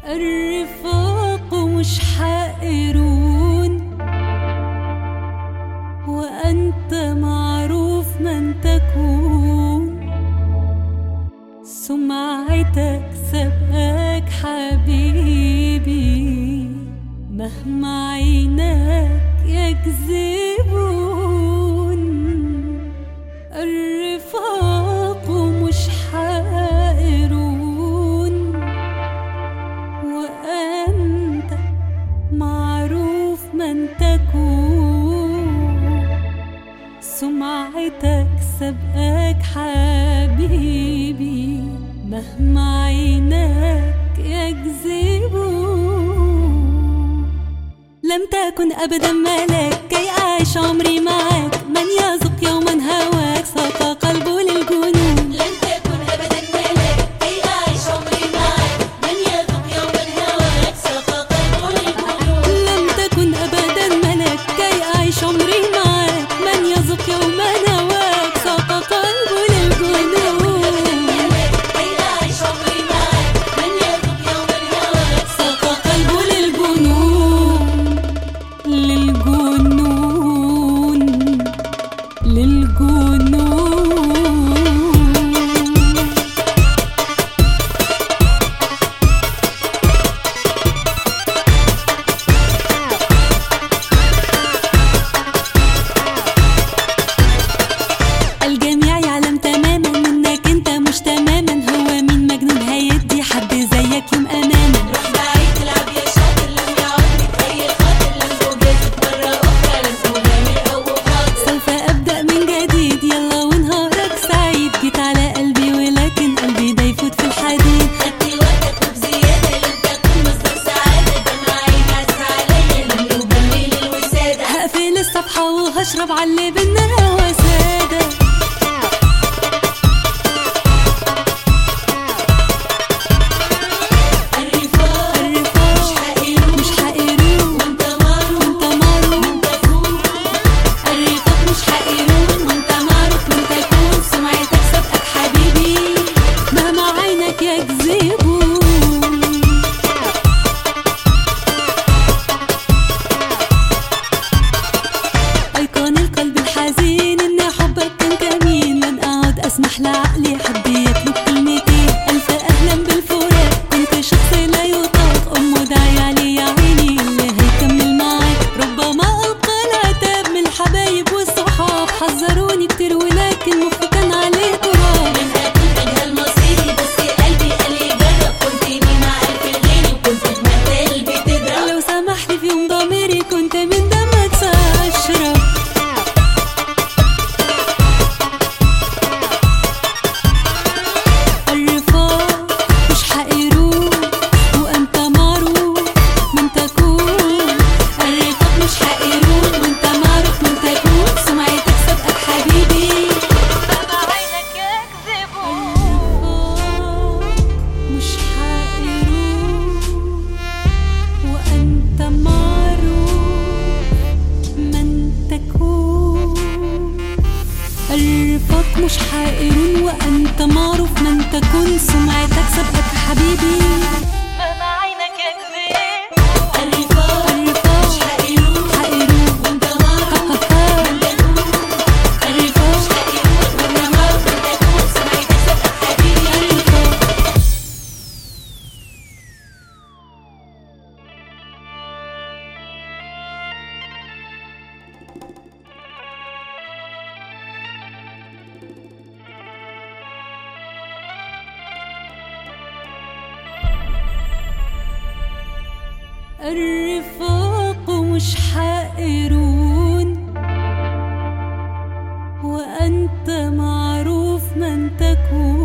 الرفاق مش حائرون، وأنت معروف من تكون. سمعتك سبقك حبيبي، مهما عيناك يكذبون. الرفاق مش حائرون، وأنت معروف من تكون. سمعتك سبقك حبيبي، مهما عيناك يكذبون. لم تكن أبدا ملاك كي أعيش عمري معاك، من يذوق يوما هواك ساق قلبه للجنون. لم تكن أبدا ملاك كي أعيش عمري معاك، من يذوق يوما هواك ساق قلبه للجنون. لم تكن أبدا ملاك كي أعيش عمري معاك، من يذوق يوما هواك ساق قلبه للجنون. كي أعيش عمري معاك، من يذوق يوما هواك ساق قلبه للجنون، للجنون، للجنون. الجميع يعلم تماما انك انت مش تماما. هو مين مجنون هيدي حد زيك يوم امانا؟ روح بعيد العب يا شاطر، لم يعد لك أي خاطر، لم أجازف مرة أخرى، لم أغامر أو أخاطر. سوف أبدأ من جديد، يلا ونهارك سعيد. جيت على قلبي ولكن قلبي ده يفوت في الحديد. خدت وقتك وبزيادة، لم تكن مصدر سعادة، دمعي نعس عليا، لم أبلل الوسادة. هقفل الصفحة وهشرب عاللي بينا هوا سادة. الرفاق الرفاق مش حائرون، مش حائرون، وانت معروف وانت معروف. من تكون. الرفاق مش حائرون، وانت معروف من تكون. سمعتك سبقك حبيبي، مهما عينك يكذبون. أيقن القلب الحزين إن حبك كان كمين. لن أعد أسمح لعقلي حد يطلب كلمتين. ألف أهلا بالفراق، كنت شخص لا يطاق. أمه داعي علي يا عيني اللي هيكمل معاك. ربما ألقى العتاب من الحبايب والصحاب. حذروني كتير ولكن مخي كان عليه تراب. من أكون أجهل مصيري، بس قلبي قال لي جرب. كنتني مع ألف غيري، وكنت بمد قلبي تضرب. لو سمحلي في يوم ضميري كنت من دمك سأشرب. الرفاق مش حائرون، وأنت معروف من تكون. الرفاق مش حائرون، وأنت معروف من تكون. سمعتك سبقك حبيبي، مهما عينك يكذبون. مش حائرون، وأنت معروف من تكون. الرفاق مش حائرون، وأنت معروف من تكون. سمعتك سبقك حبيبي، مهما عينك يكذبون. الرفاق الرفاق مش حائرون، حائرون، وانت معروف من تكون. الرفاق مش حائرون، وانت معروف من تكون. سمعتك سبقك حبيبي. الرفاق مش حائرون، وأنت معروف من تكون.